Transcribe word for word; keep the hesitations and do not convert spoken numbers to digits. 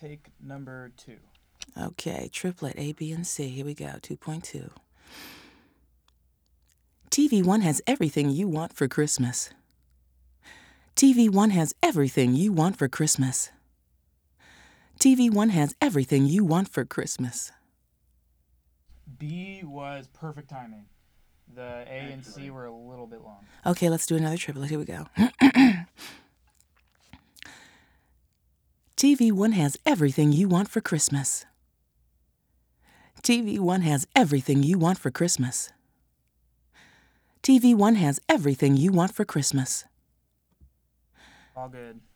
take number two. Okay, triplet A, B, and C. Here we go, two point two. T V One has everything you want for Christmas. T V One has everything you want for Christmas. T V One has everything you want for Christmas. B was perfect timing. The A and C were a little bit long. Okay, let's do another triplet. Here we go. T V One has everything you want for Christmas. T V One has everything you want for Christmas. T V One has everything you want for Christmas. All good.